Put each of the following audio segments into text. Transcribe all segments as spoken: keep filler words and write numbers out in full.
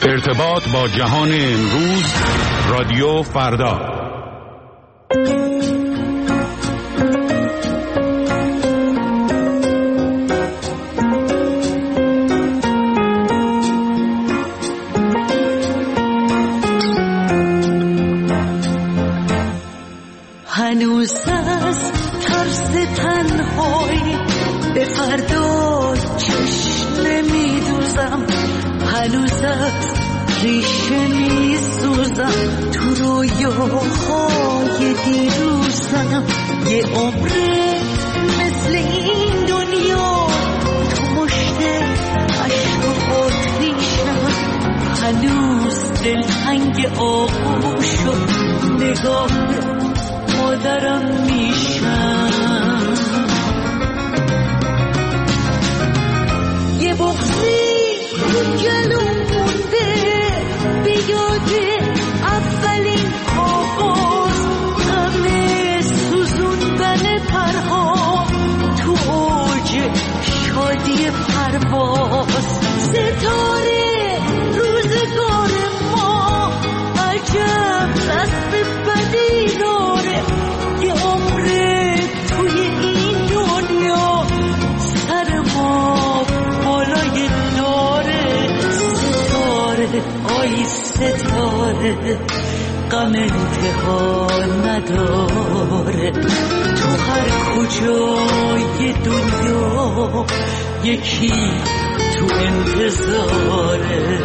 ارتباط با جهان امروز، رادیو فردا. هنوز از ترس تنهایی به فردا چشم نمیدوزم، هنوز از ریشه میسوزم تو رویاهای دیروزم. یه عمره مثل این دنیا تو مشت عشق و آتیشم، هنوز دلتنگ آغوش شد نگاه مادرم میشم. یه بغضی تو جلوم مونده به یاد اولین آغاز، غم سوزوندن پرها تو اوج شادی پرواز. ستاره روزگار ما عجب دست بدی داره، یه عمره توی این دنیا سر ما بالای داره. ستاره آی ستاره غم انتها نداره، تو هر کجای دنیا یکی تو انتظاره.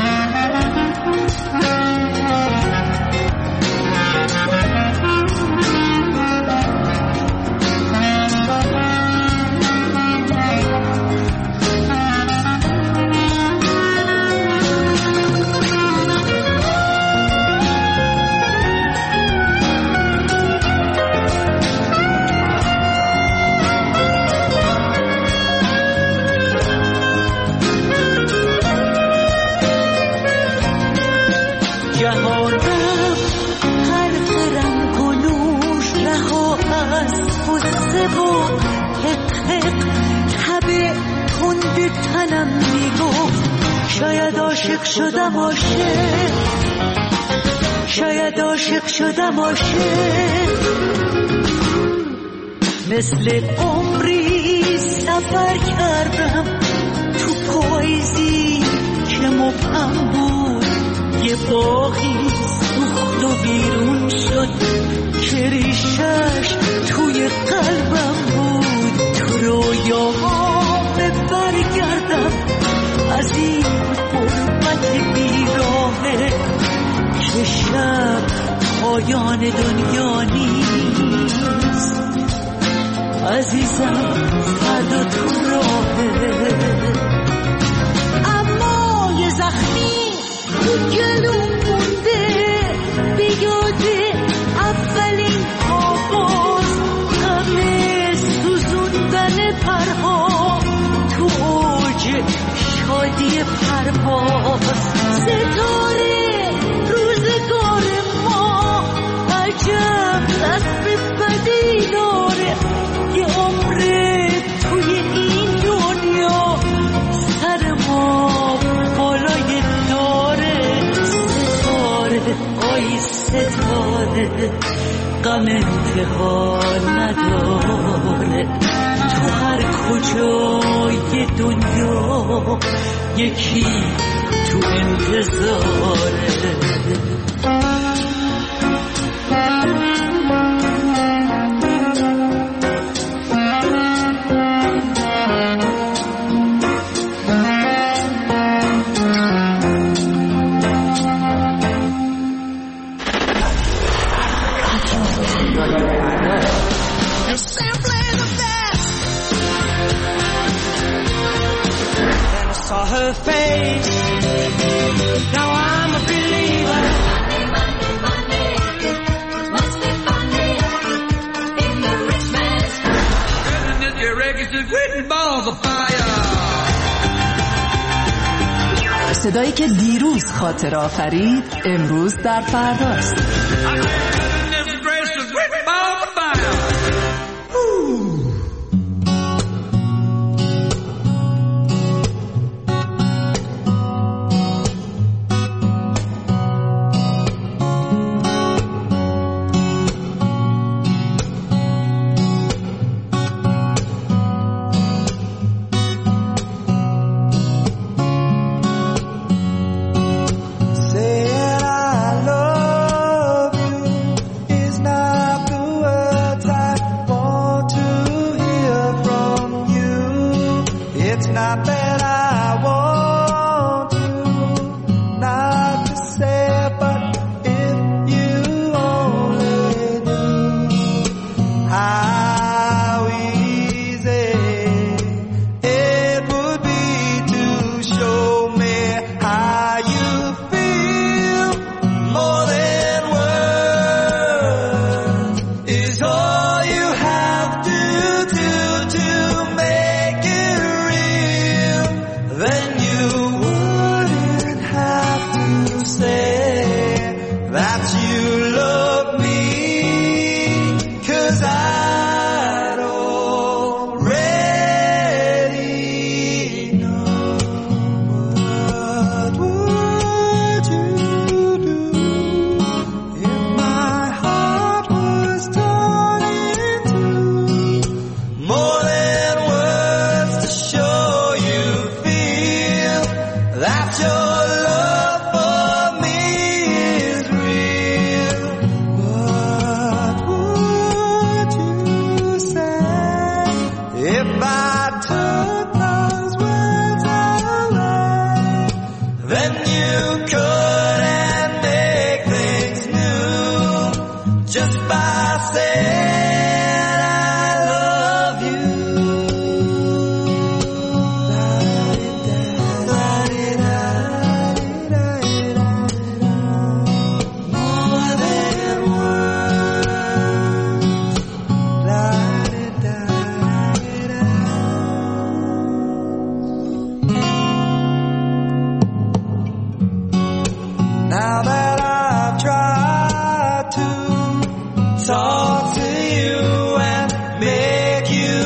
شاید عاشق شدم عاشق، شاید عاشق شدم عاشق، مثل عمری سفر کردم تو پاییزی که مبهم بود. یه باغی سوخت و بیرون شد که ریشش توی قلبم بود. تو رویاها برگردم از این غربت بیراهه که شب پایان دنیا نیست. عزیزم فردا تو راهه، اما یه زخمی تو جلوم مونده به یاد اولین آغاز، غم سوزوندن پرها تو اوج شادی پرواز. ستاره روزگار ما عجب دست بدی داره، یه عمره توی این دنیا سر ما بالای داره. ستاره آی ستاره غم انتها نداره، تو هر کجای دنیا یکی تو انتظاره. Her face. Now I'm a believer. Money, money, money. Must be funny in the rich man's house. Goodness, your records are written balls of fire. صدایی که دیروز خاطر آفرید امروز در فرداست. that your love for me is real. What would you say if I took those words away? Then you couldn't make things new just by saying I love you. More than now that I've tried to talk to you and make you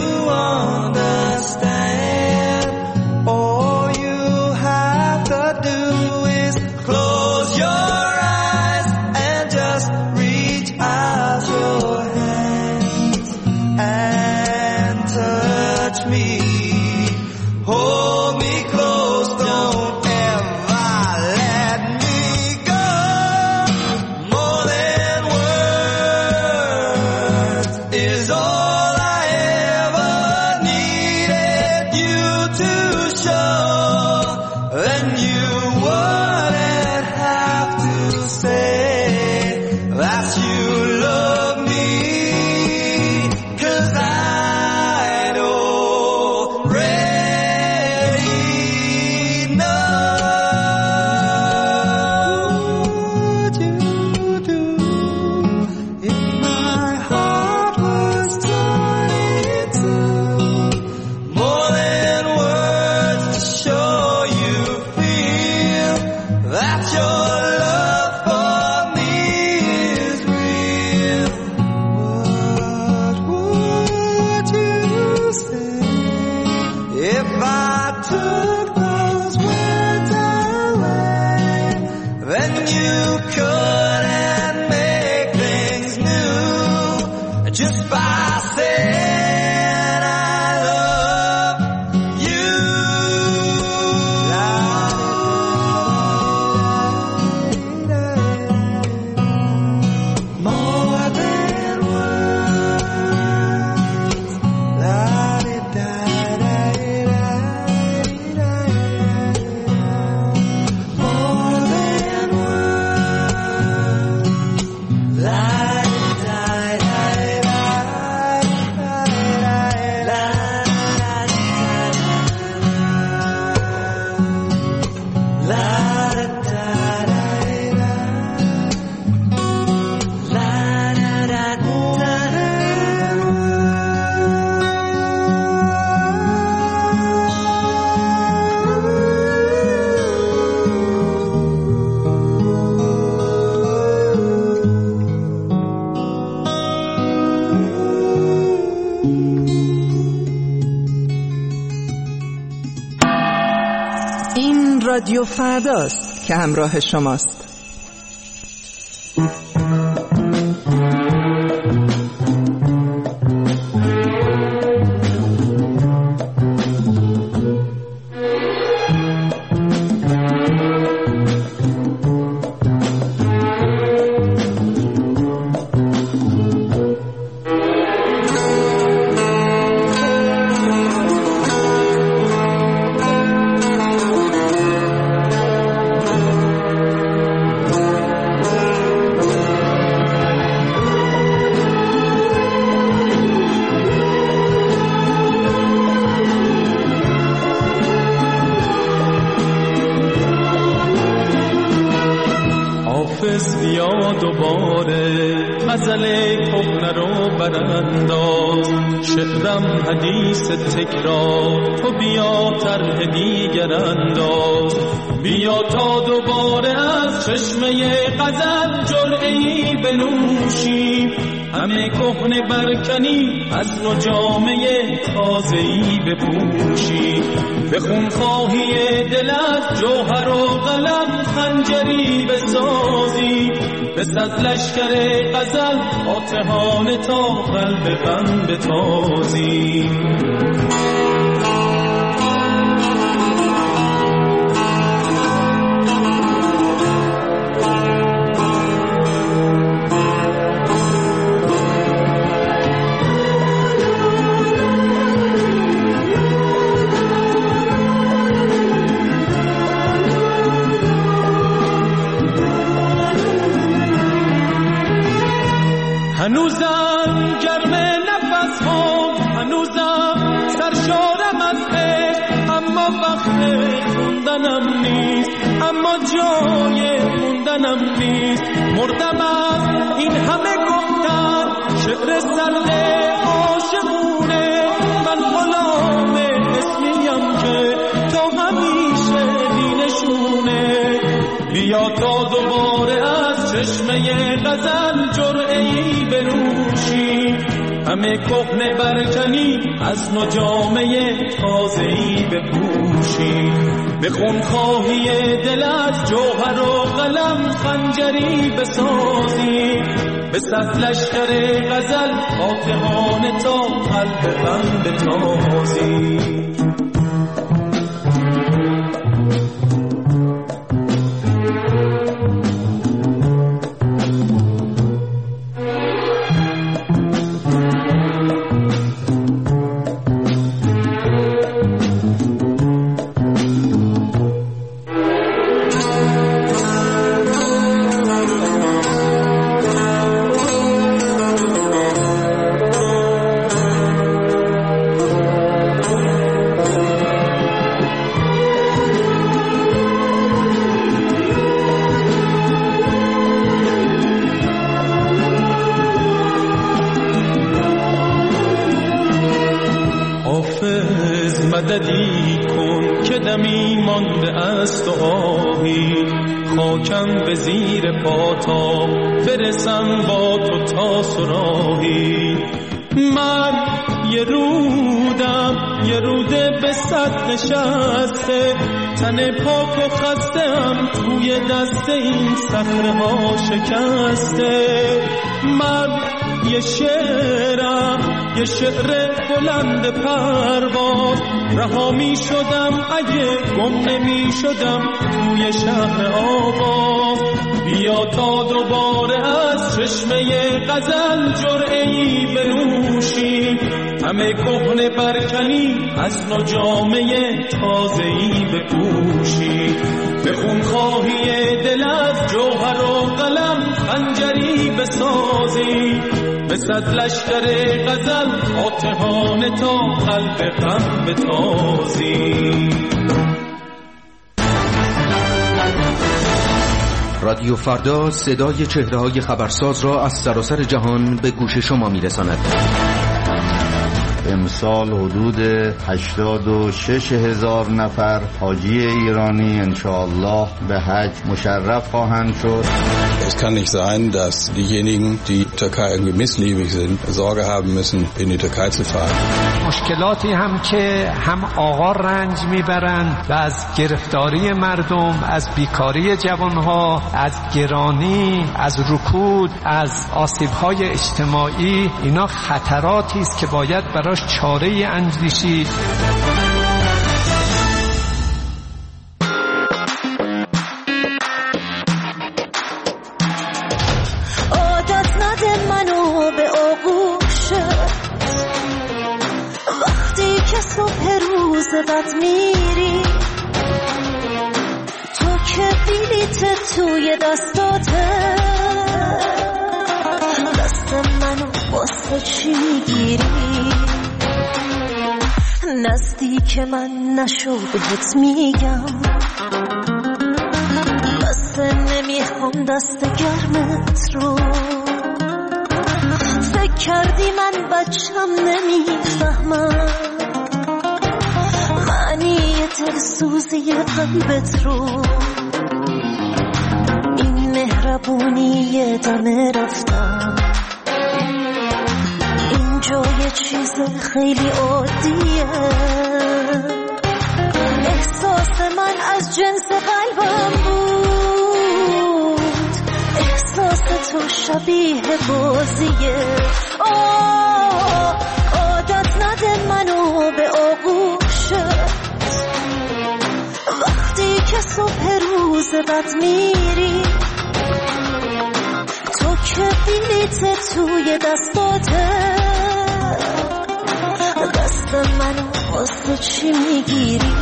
understand, all you have to do is close your eyes and just reach out your hands and touch me. Hold me close, don't ever let me go. More than words is all I ever needed you to show. Then you wouldn't have to say that you love me, 'cause I'd already know. What would you do if my heart was torn in two? More than words to show you feel that your love for me is real. What would you say if I took those words away? Then you couldn't make things new just by saying I love you. More than words. More than این رادیو فرداست که همراه شماست. حافظ بیا دوباره غزل کهنه رو برانداز، شعرم حدیث تکرار، تو بیا طرح دیگر انداز. بیا تا دوباره از چشمه غزل جرعه‌ای بنوشیم، همه کهنه برکنی از نو جامه تازه‌ای بپوشیم. به خونخواهی دل از جوهر و قلم خنجری بسازیم، بس از لشکر غزل فاتحانه تا قلب غم بتازیم. اما جای موندنم نیست. مردم از این همه گفتن شعر سرد عاشقونه، من غلام اسمیم که تا همیشه بینشونه. بیا تا دوباره از چشمه غزل جرعه‌ای بنوشی، همه کهنه برکنی از نو جامه تازه‌ای بپوشی. به خونخواهی دل از جوهر و قلم خنجری بسازی، به صد لشکر غزل فاتحانه تا قلب غم بتازی. مددی کن که دمی مانده است و آهی، خاکم به زیر پاتا برسم با تو تا سراهی. من یه رودم یه روده به صد نشسته، تن پاک و خستم توی دست این صخره ها شکسته. من یه شعرم یه شعر بلند پرواز، رها می شدم اگه گم نمی شدم توی شهر آواز. بیا تا دوباره از چشمه غزل جرعه‌ای بنوشی، همه کهنه برکنی از نو جامه تازه‌ای بپوشی. به خونخواهی دل از جوهر و قلم خنجری بسازی، به صد لشکر غزل فاتحانه تا قلب غم بتازی. رادیو فردا صدای چهره‌های خبرساز را از سراسر جهان به گوش شما می‌رساند. امسال حدود هشتاد و شش هزار نفر حاجی ایرانی انشاءالله به حج مشرف خواهند شد. Es kann nicht sein, dass diejenigen, die Türkei irgendwie missliebig sind, Sorge haben müssen, in die Türkei zu fahren. مشکلاتی هم که هم آقا رنج میبرند و از گرفتاری مردم، از بیکاری جوانها، از گرانی، از رکود، از آسیب‌های اجتماعی، اینا خطراتی است که باید براش چاره‌ای اندیشید. عادت نده منو به آغوشت، وقتی که صبح روز بد میری، تو که بلیت توی دستاته، دست منو واسه چی میگیری؟ نزدیک من نشو بهت میگم، بس نمیخوام دست گرمت رو. فکر کردی من بچم نمیفهمم معنی دلسوزی قلبت رو. این مهربونی دم رفتم، اینجا یه چیز خیلی عادیه. احساس من از جنس قلبم بود، احساس تو شبیه بازیه. آه عادت نده منو به آغوشت، وقتی که صبح روز بد میری، تو که بلیت توی دستاته، دست منو واسه چی میگیری؟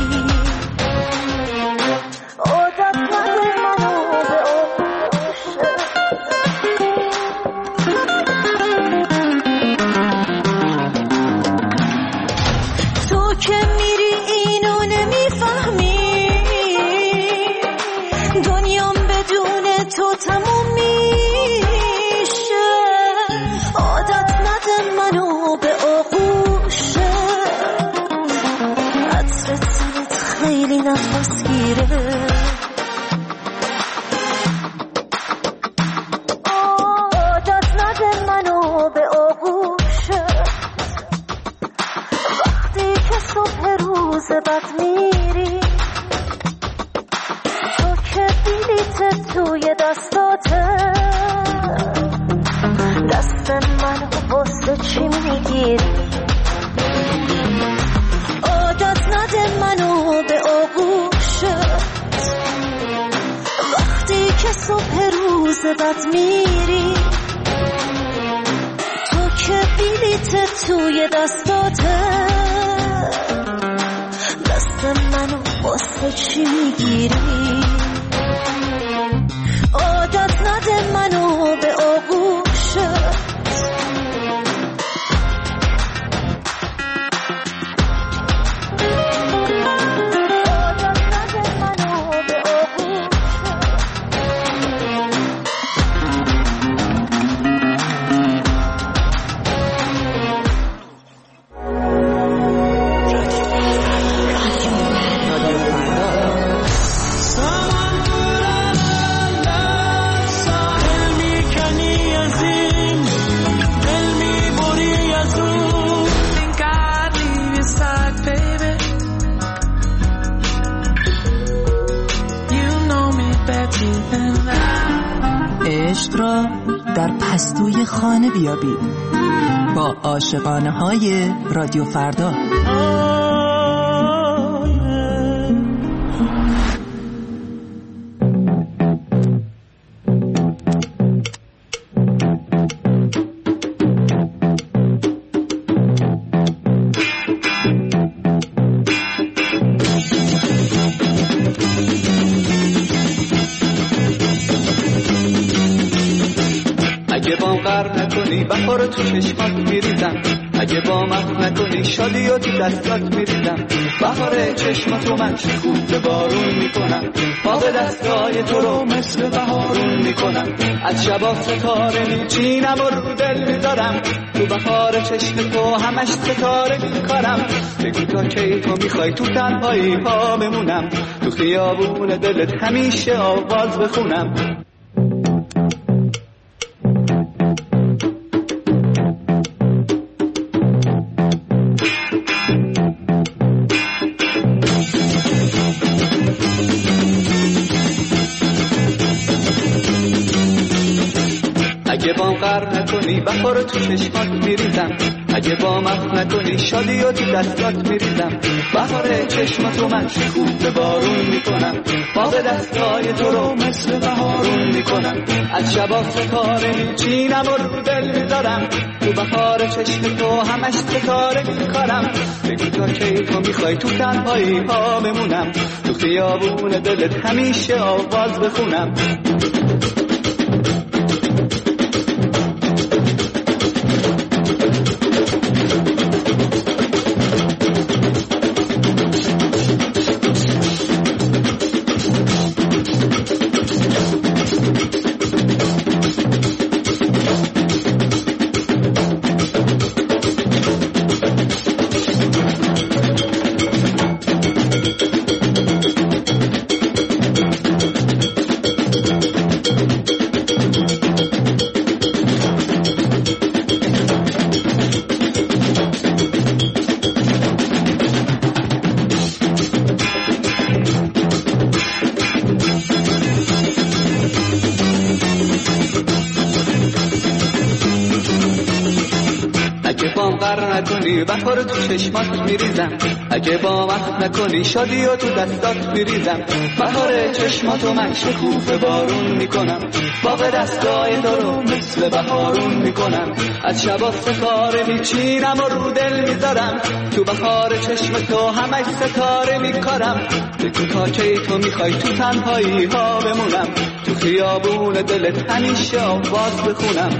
عادت نده منو به آغوشت. تو که میری اینو نمیفهمی، تو تموم میشه. عادت نده منو به آغوشه، عطر تنت خیلی نفس گیره. عادت نده منو به آغوشه، وقتی که صبح روز بد میری، تو که بلیت توی دستاته، دست منو واسه چی میگیری؟ عادت نده منو به آغوشت، وقتی که صبح روز بد میری، تو که بلیت توی دستاته، دست منو واسه چی میگیری؟ عادت نده منو به آغوشت. عشق را در پستوی خانه بیابید با عاشقانه های رادیو فردا. بهار تو چشمات میریزم، اگه با من نکنی شادی و تو دستات میریزم. بهار چشماتو من شکوفه بارون میکنم، باغ دستای تو رو مثل بهارون میکنم. از شبا ستاره میچینم و رو دل میذارم، تو بهار چشم تو همش ستاره میکارم. بگو تا کی تو میخوای تو تنهایی ها بمونم، تو خیابون دلت همیشه آواز بخونم. اگه با قرب نکنی بهار تو چشمات میریزم، اگه با من نکنی شادی و تو دستات میریزم. بهار چشماتو من شکوفه بارون میکنم، باغ دستای تو رو مثل بهارون میکنم. از شبا ستاره میچینم و رو دل میذارم، تو بهار چشم تو همش ستاره میکارم. بگو تا کی تو میخوای تو تنهایی ها بمونم، تو خیابون دلت همیشه آواز بخونم. بهار تو چشمات میریزم، اگه با من نکنی شادی و تو دستات میریزم. بهار چشماتو من شکوفه بارون میکنم، باغ دستای تو رو مثل بهارون میکنم. از شبا ستاره میچینم و رو دل میذارم، تو بهار چشم تو همش ستاره میکارم. بگو تا کی تو میخوای تو تنهایی ها بمونم، تو خیابون دلت همیشه آواز بخونم.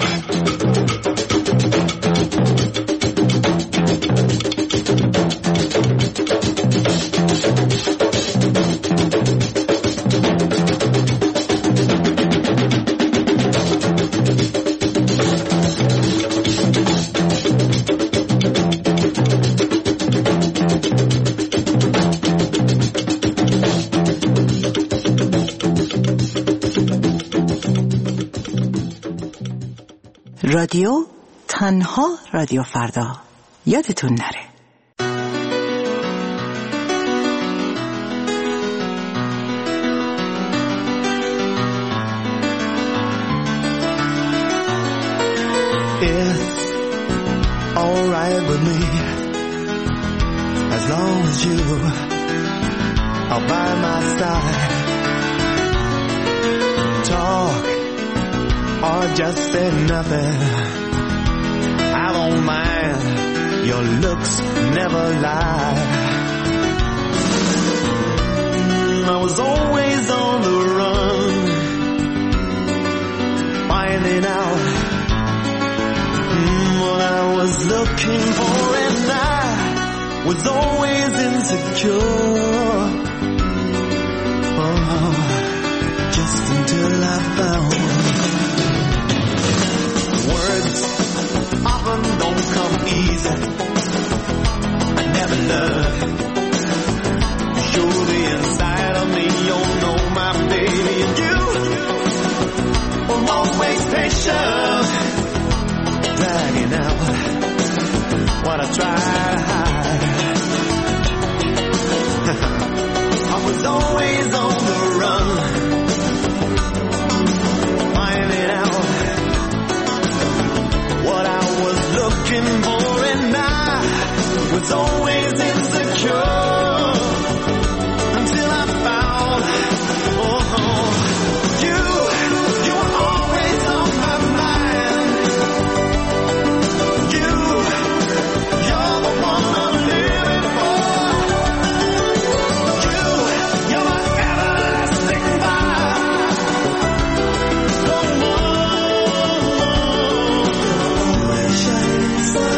رادیو تنها رادیو فردا. یادتون نره. It's alright with me as long as you are by my side. Talk or just say nothing, I won't mind. Your looks never lie. I was always on the run, finding out what I was looking for, and I was always insecure. Oh, just until I found words often don't come easy. I never learned to show the inside of me. You know my baby, and you were always patient, dragging out what I tried to hide. I was always on the run, finding out what I was looking for, and I was always insecure until I found, oh, you, you were always on my mind. You, you're the one I'm living for. You, you're my everlasting fire. The one shining star.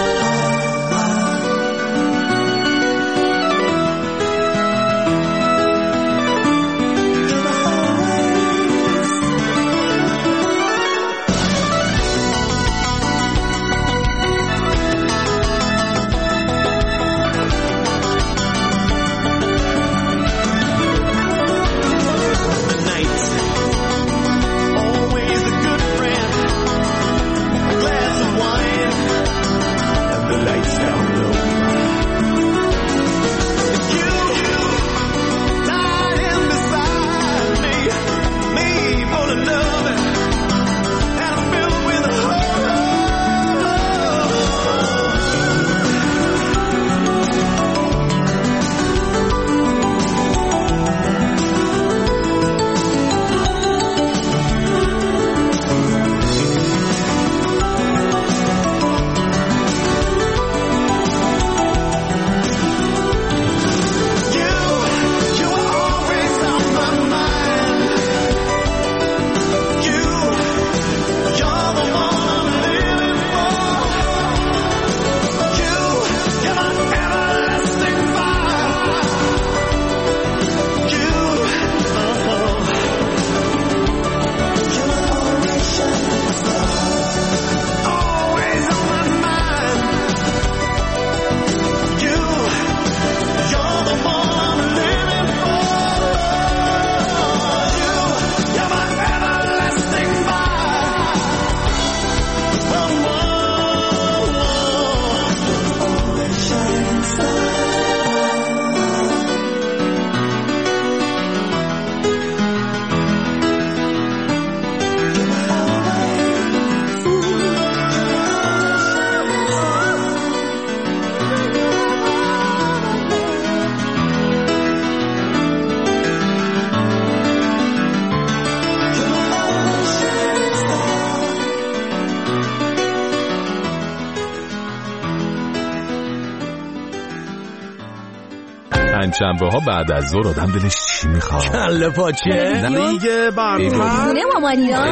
شنبه ها بعد از ظهر آدم دلش چی میخواد؟ کله پاچه دیگه برنامه خونه مامانیان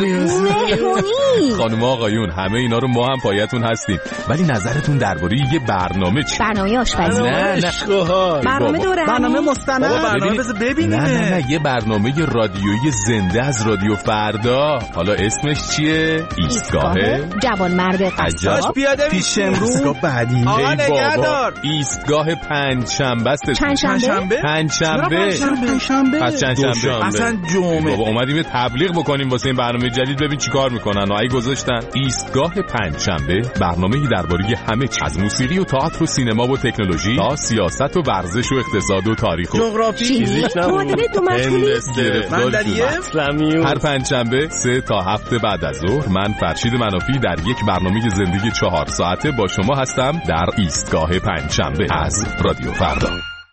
مهمونی. خانم آقایون همه اینا رو ما هم پایتون هستیم، ولی نظرتون درباره یه برنامه چی؟ برنامه آشپزی. نه نه برنامه دوره برنامه مستند. برنامه بذار ببینیم. نه نه نه یه برنامه رادیویی زنده از رادیو فردا. حالا اسمش چیه؟ ایستگاه جوانمرد قصاب. پیاده پیش امروز بعدی. آقا نگهدار. ایستگاه پنجشنبه است. پنجشنبه؟ پنجشنبه. پنجشنبه. پس چند شنبه؟ اصلا جمعه. بابا اومدیم یه تبلیغ بکنیم واسه این برنامه جدید، ببین چیکار میکنن. و ای گذاشتن ایستگاه پنجشنبه، برنامه‌ای درباره همه چیز از موسیقی و تئاتر و سینما و تکنولوژی تا سیاست و ورزش و اقتصاد و تاریخ و جغرافی، فیزیک، معادله دو مطلوبی، مندلیه. هر پنجشنبه سه تا هفت بعد از ظهر من فرشید منافی در یک برنامه زندگی چهار ساعته با شما هستم در ایستگاه پنجشنبه از رادیو فردا.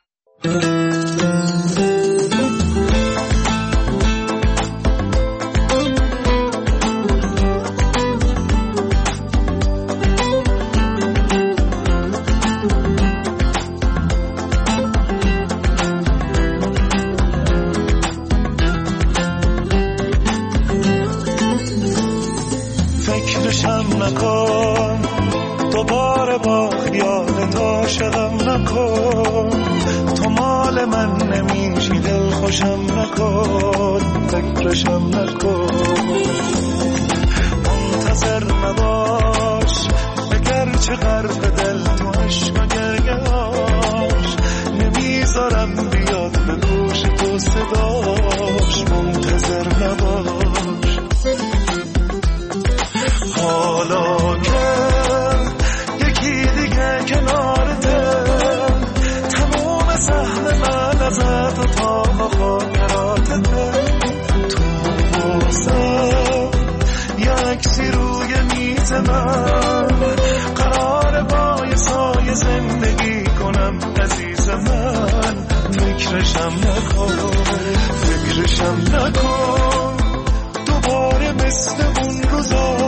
فکرشم نکن دوباره با خیالت عاشقم نکن، تو مال من نمیشی دل خوشم نکن، فکرشم نکن، منتظر نباش اگرچه غرق دل تو عشق و گریه‌اش، نمیذارم بیاد به گوش تو صداش، منتظر نباش. حالا که یکی دیگه کنارته، تموم سهم من ازت و تا خاطراتته، تو واسم یکسی روی میز من، قرار با یه سایه زندگی کنم عزیز من، فکرشم نکن، فکرشم نکن، دوباره مثل اون روزا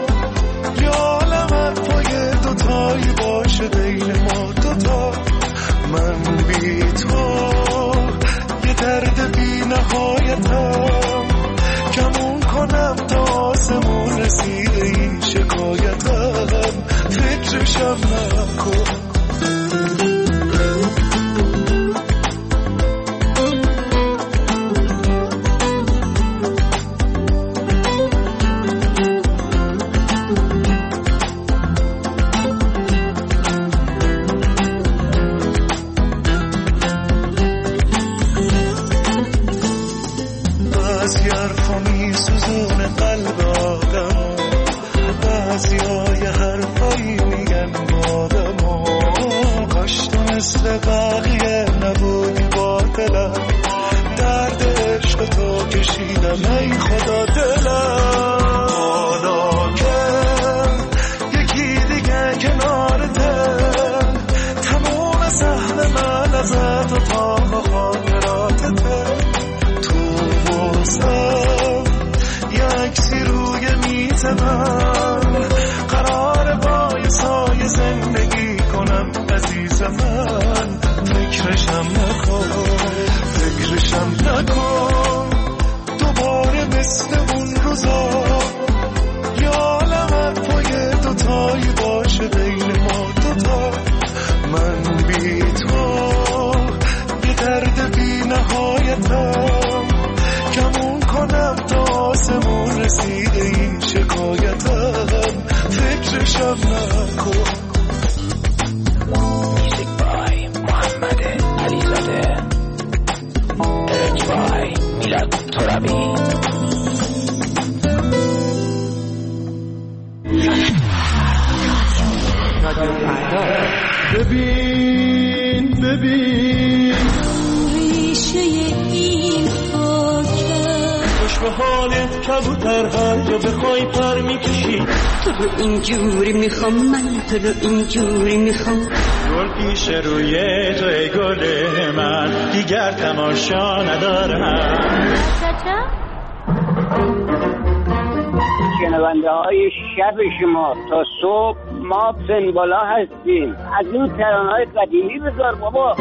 یالمت پای دوتایی باشه بین ما دوتا، من بی تو یه درد بی نهایتم، کمون کنم تا آسمون رسیده این شکایتم، فکرشم نکن. ببین ببین ریشه این خاکه، خوش به حالت کبوتر هر جا بخوای پر میکشی، تو رو اینجوری میخوام، من تو رو اینجوری میخوام، گل پیش روی تو ای گل من، دیگر تماشا ندارم. شنونده های شب شما تا صبح ما پنبالا هستیم، از این ترانه های قدیمی بذار بابا.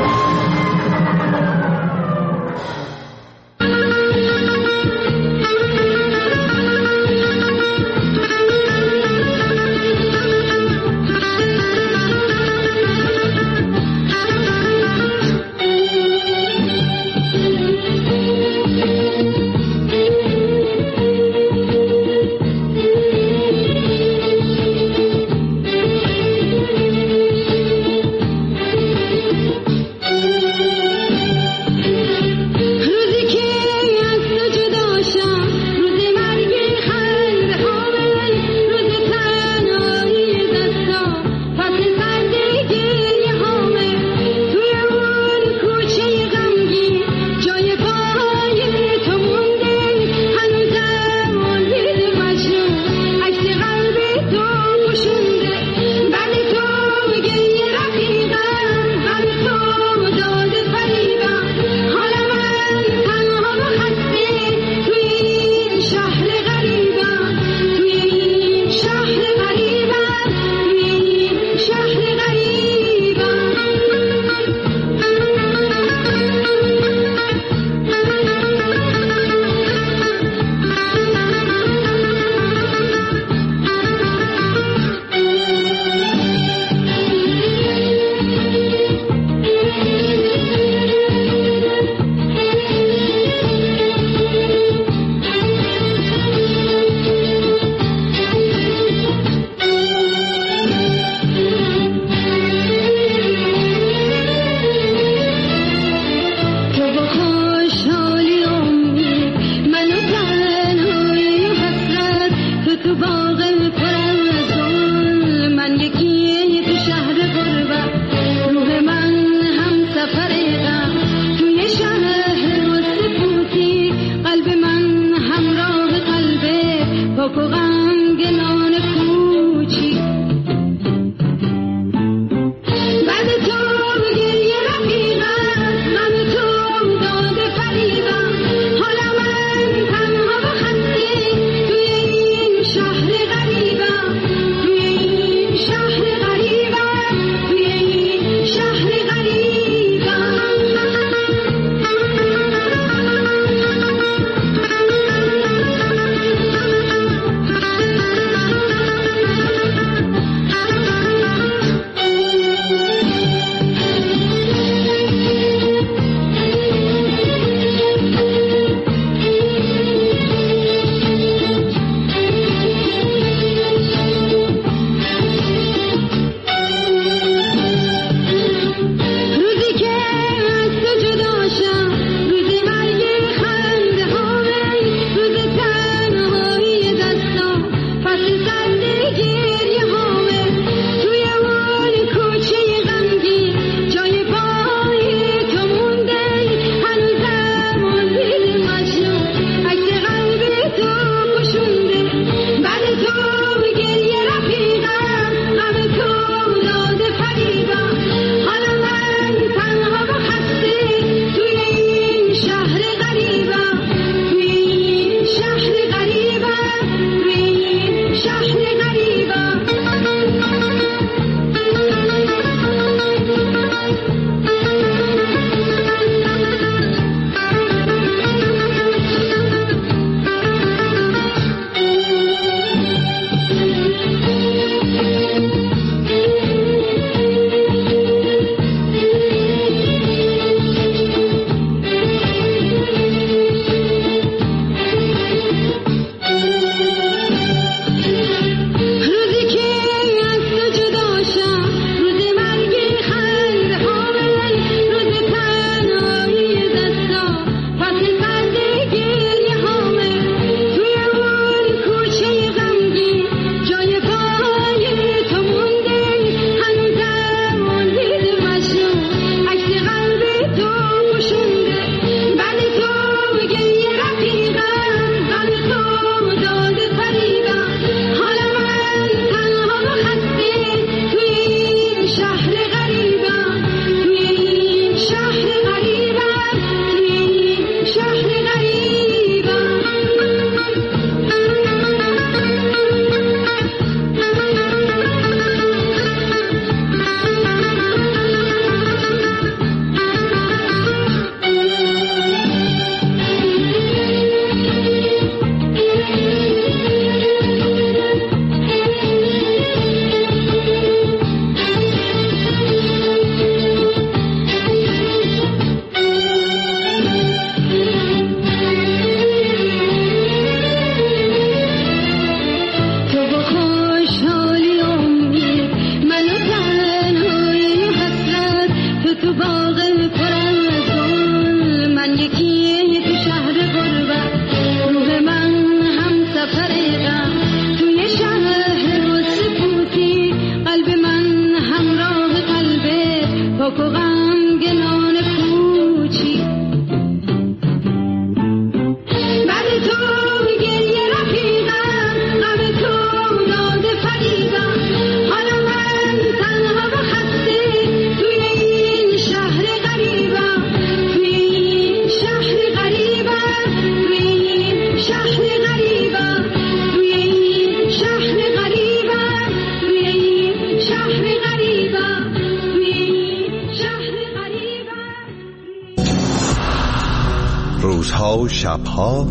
روزها و شبها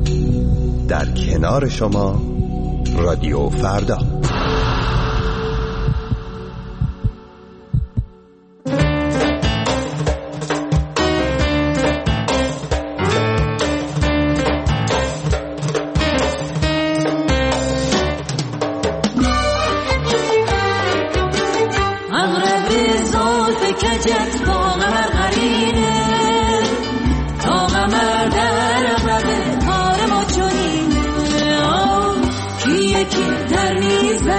در کنار شما رادیو فردا. در میز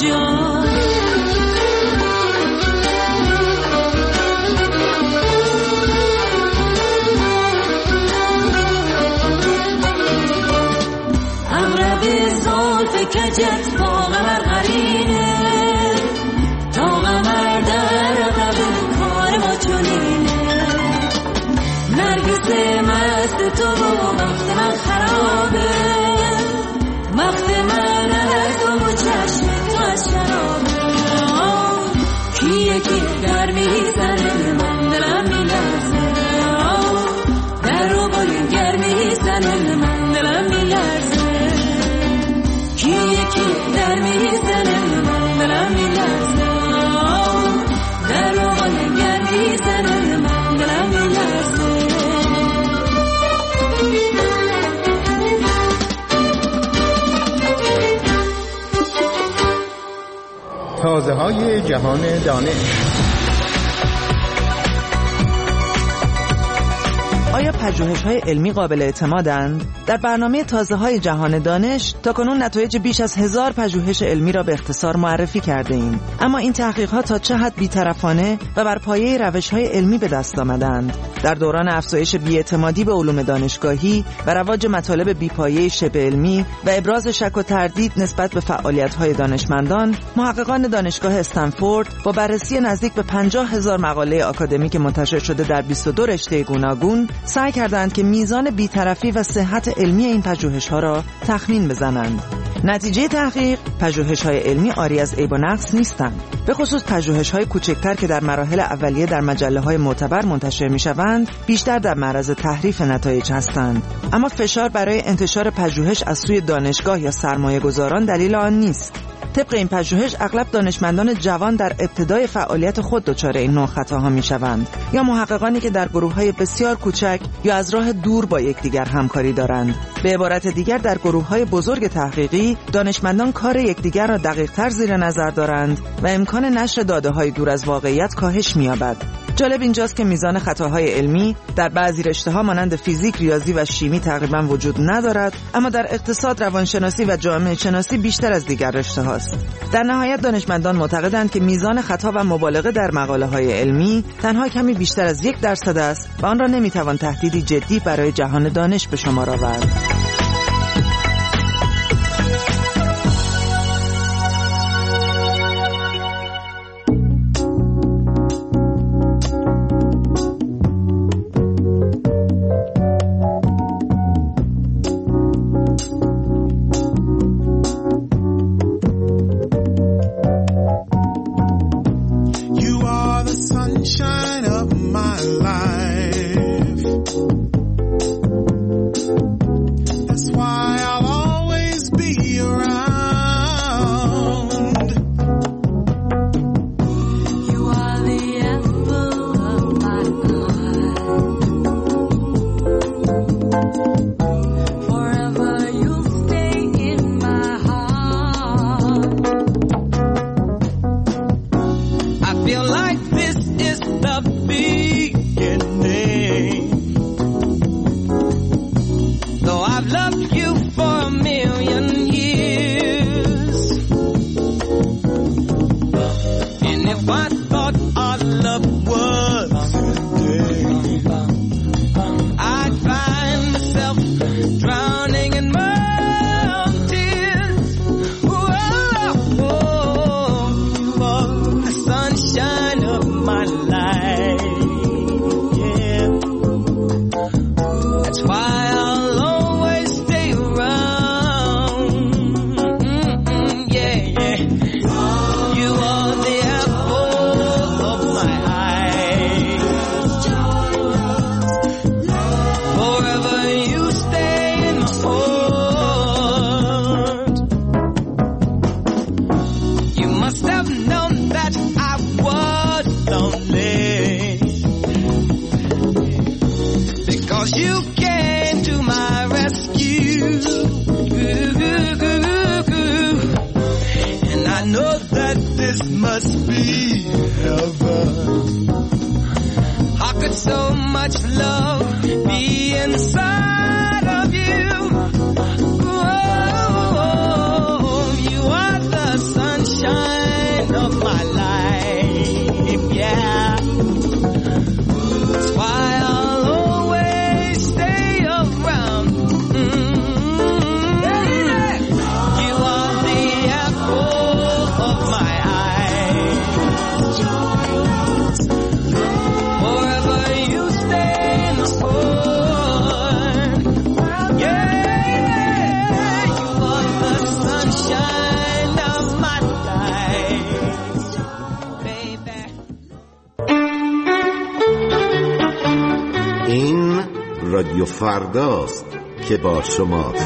جان امرد زلف کجت با قمر قرینه تا قمر در عقب کار ما چنینه نرگس مست تو و وقت من خرابه وقت من از تو و چشم تو از شرابه کی یکی در میزنه من دلم میلرزه در رو باید گرمی میزنه من دلم میلرزه کی یکی در میزنه من دلم میلرزه در رو باید گرمی میزنه من دلم میلرزه تازه های جهان دانش. آیا پژوهش‌های علمی قابل اعتمادند؟ در برنامه تازه‌های جهان دانش تاکنون نتایج بیش از هزار پژوهش علمی را به اختصار معرفی کرده ایم. اما این تحقیقات تا چه حد بی‌طرفانه و بر پایه روش‌های علمی به دست آمدند؟ در دوران افزایش بی‌اعتمادی به علوم دانشگاهی و رواج مطالب بی‌پایه شبه علمی و ابراز شک و تردید نسبت به فعالیت‌های دانشمندان، محققان دانشگاه استنفورد با بررسی نزدیک به پنجاه هزار مقاله آکادمیک منتشر شده در بیست و دو رشته گوناگون سعی کردند که میزان بی‌طرفی و صحت علمی این پژوهش‌ها را تخمین بزنند. نتیجه تحقیق، پژوهش‌های علمی عاری از عیب و نقص نیستند. به خصوص پژوهش‌های کوچکتر که در مراحل اولیه در مجله‌های معتبر منتشر می‌شوند، بیشتر در معرض تحریف نتایج هستند. اما فشار برای انتشار پژوهش از سوی دانشگاه یا سرمایه‌گذاران دلیل آن نیست. طبق این پژوهش اغلب دانشمندان جوان در ابتدای فعالیت خود دچار این نوع خطاها میشوند یا محققانی که در گروه‌های بسیار کوچک یا از راه دور با یکدیگر همکاری دارند. به عبارت دیگر در گروه‌های بزرگ تحقیقی دانشمندان کار یکدیگر را دقیق‌تر زیر نظر دارند و امکان نشر داده‌های دور از واقعیت کاهش می‌یابد. جالب اینجاست که میزان خطاهای علمی در بعضی رشته‌ها مانند فیزیک، ریاضی و شیمی تقریباً وجود ندارد، اما در اقتصاد، روانشناسی و جامعه شناسی بیشتر از دیگر رشته‌هاست. در نهایت دانشمندان معتقدند که میزان خطا و مبالغه در مقاله‌های علمی تنها کمی بیشتر از یک درصد است و آن را نمی‌توان تهدیدی جدی برای جهان دانش به شمار آورد. sunshine رادیو فرداست که با شماست.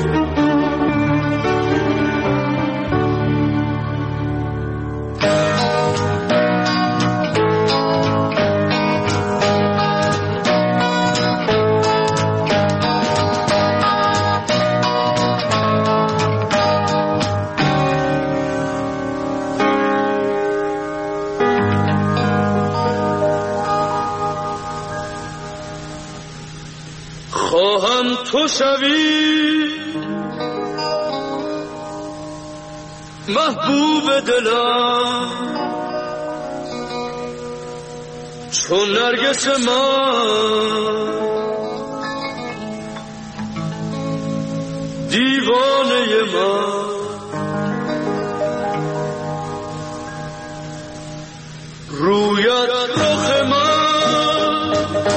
تو شوی محبوب دلم چون نرگس من دیوانه من رویت رخ من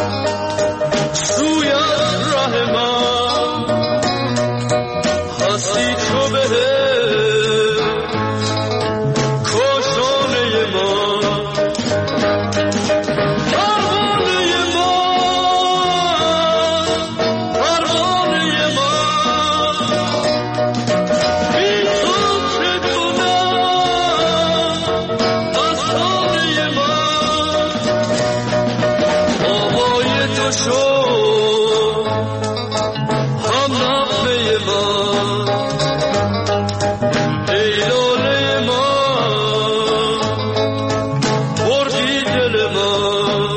سویت ره من هستی تو به کاشانه من پروانه من پروانه من بی تو چه کنم افسانه من آوای تو شد هم نغمه من ای لاله من بردی دل من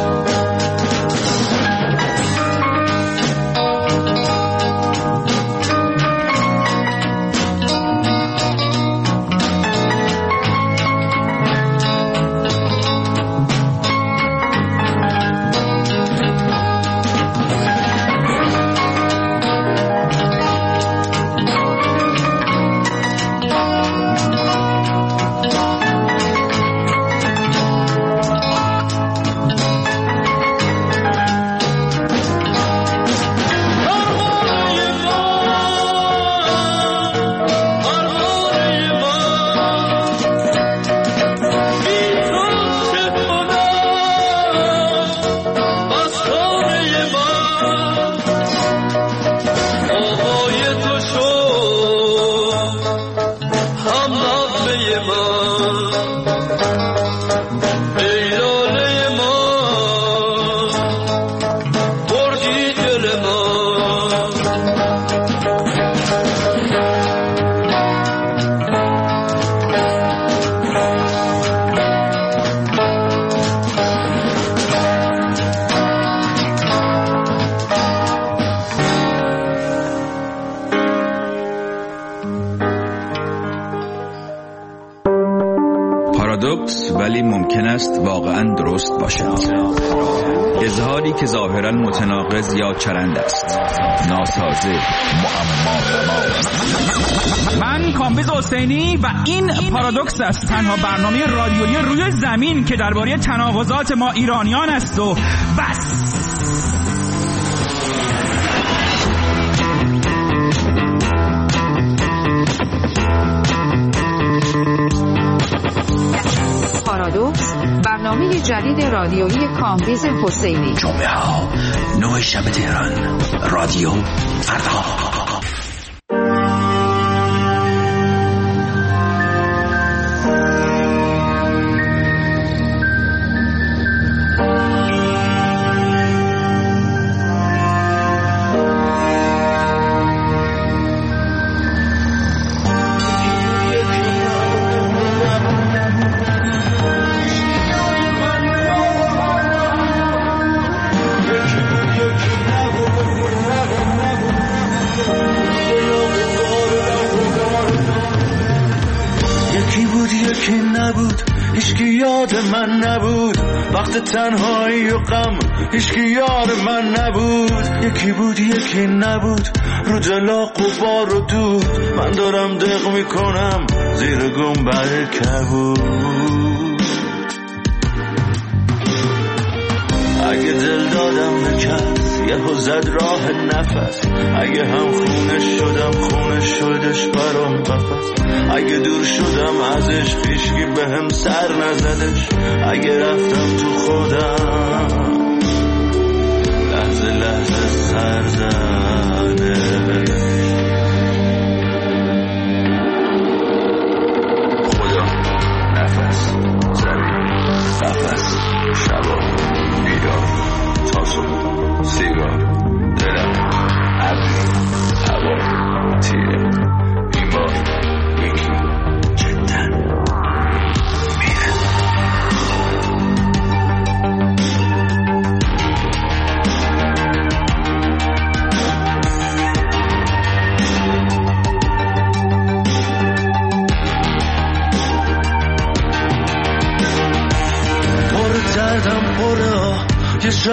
پارادوکس ولی ممکن است واقعا درست باشد. اظهاری که ظاهرا متناقض یا چرند است، ناسازه، معما. من کامبیز حسینی و این پارادوکس است، تنها برنامه رادیویی روی زمین که درباره تناقضات ما ایرانیان است و بس. پارادوکس، برنامه جدید رادیویی کامبیز حسینی. جمعه ها نه شب تهران، رادیو فردا. من نبود وقت تنهایی و غم، هیچکی یار من نبود. یکی بود یکی نبود، رو دلا غبار و دود. من دارم دق میکنم زیر گنبد کبود. اگه دل دادم به کس یهو زد راه نفس، اگه هم خونش شدم خونش شدش برام قفس. اگه دور شدم ازش هیچکی به هم سر نزدش. اگه رفتم تو خودم لحظه لحظه سر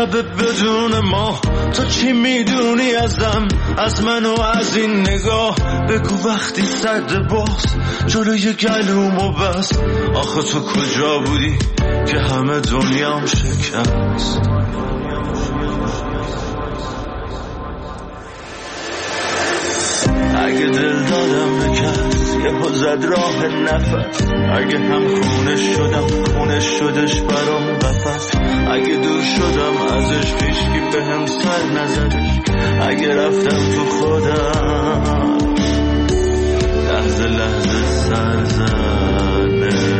شب بدون ما. تو چی میدونی ازم، از من و از این نگاه؟ بگو وقتی صد باز جلوی گلومو بس. آخه تو کجا بودی که همه دنیام شکست؟ اگه دل دادم به کس یه زد راه نفس، اگه هم خونش شدم خونش شدش برام قفس. اگه دور شدم ازش پیشکی به هم سر نزدش، اگه رفتم تو خودم لحظه لحظه سر زنه.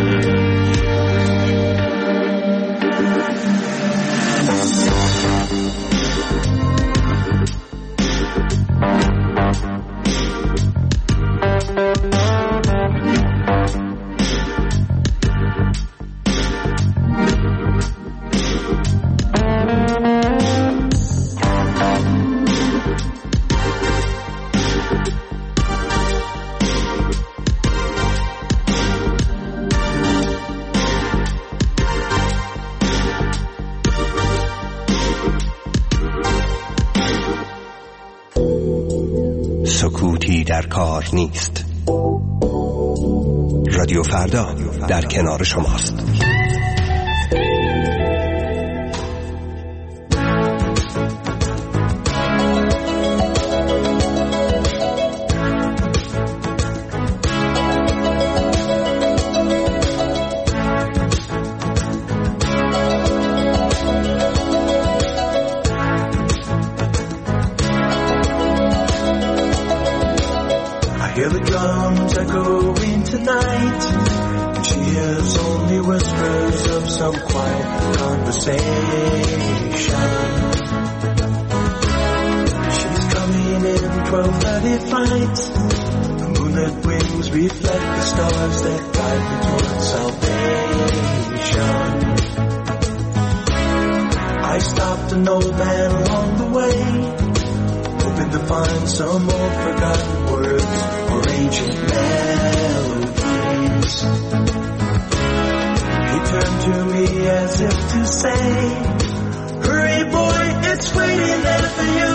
سکوتی در کار نیست. رادیو فردا در کنار شماست. Hear the drums echoing tonight, and she hears only whispers of some quiet conversation. She's coming in twelve thirty flight. The moonlit wings reflect the stars that guide me towards salvation. I stopped an old man along the way, hoping to find some old forgotten words or ancient melodies. He turned to me as if to say, hurry boy, it's waiting there for you.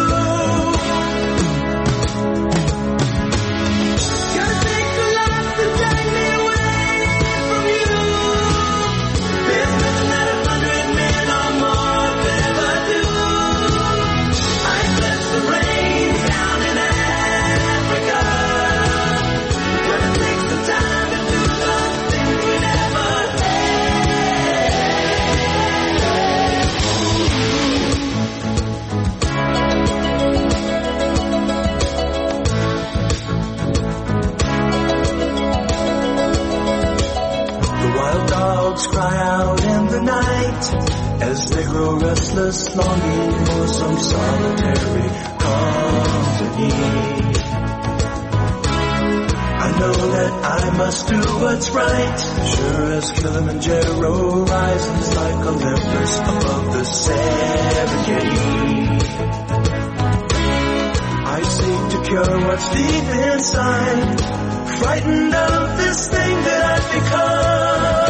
Gotta take the life to drag me away from you. There's nothing that a hundred men or more could ever do. I left the rains down in Africa. Gonna take some time to do some things we never The wild dogs cry out in the night as they grow restless, longing for some solitary company. I know that I must do what's right, sure as Kilimanjaro rises like Olympus above the Serengeti. I seek to cure what's deep inside, frightened of this thing that I've become.